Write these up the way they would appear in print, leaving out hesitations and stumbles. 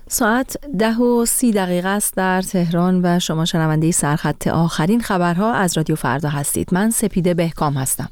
ساعت 10:30 است در تهران و شما شنونده سرخط آخرین خبرها از رادیو فردا هستید. من سپیده بهکام هستم.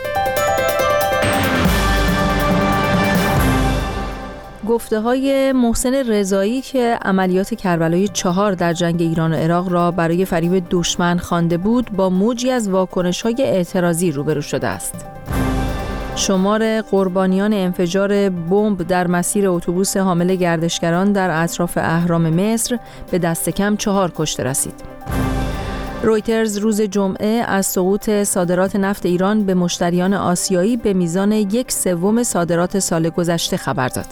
گفته‌های محسن رضایی که عملیات کربلای 4 در جنگ ایران و عراق را برای فریب دشمن خوانده بود، با موجی از واکنش‌های اعتراضی روبرو شده است. شمار قربانیان انفجار بمب در مسیر اتوبوس حامل گردشگران در اطراف اهرام مصر به دست کم 4 کشته رسید. رویترز روز جمعه از سقوط صادرات نفت ایران به مشتریان آسیایی به میزان 1/3 صادرات سال گذشته خبر داد.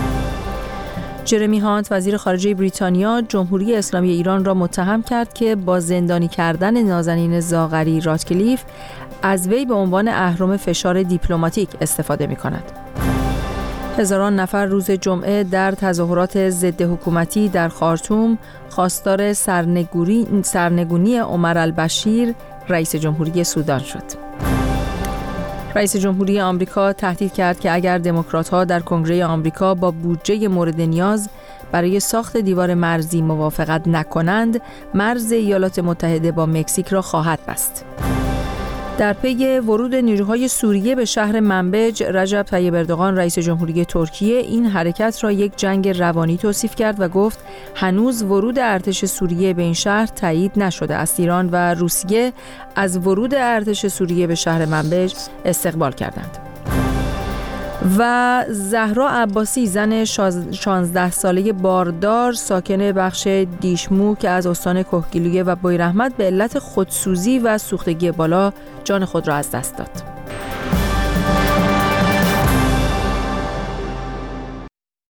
جرمی هانت وزیر خارجه بریتانیا جمهوری اسلامی ایران را متهم کرد که با زندانی کردن نازنین زاغری راتکلیف از وی به عنوان اهرم فشار دیپلماتیک استفاده می‌کند. هزاران نفر روز جمعه در تظاهرات ضد حکومتی در خارتوم خواستار سرنگونی عمر البشیر رئیس جمهوری سودان شد. رئیس جمهوری آمریکا تهدید کرد که اگر دموکرات‌ها در کنگره آمریکا با بودجه مورد نیاز برای ساخت دیوار مرزی موافقت نکنند، مرز ایالات متحده با مکزیک را خواهد بست. در پی ورود نیروهای سوریه به شهر منبج، رجب طیب اردوغان رئیس جمهوری ترکیه این حرکت را یک جنگ روانی توصیف کرد و گفت هنوز ورود ارتش سوریه به این شهر تایید نشده است. ایران و روسیه از ورود ارتش سوریه به شهر منبج استقبال کردند. و زهرا عباسی زن 16 ساله باردار ساکن بخش دیشمو که از استان کهگیلویه و بویراحمد به علت خودسوزی و سوختگی بالا جان خود را از دست داد.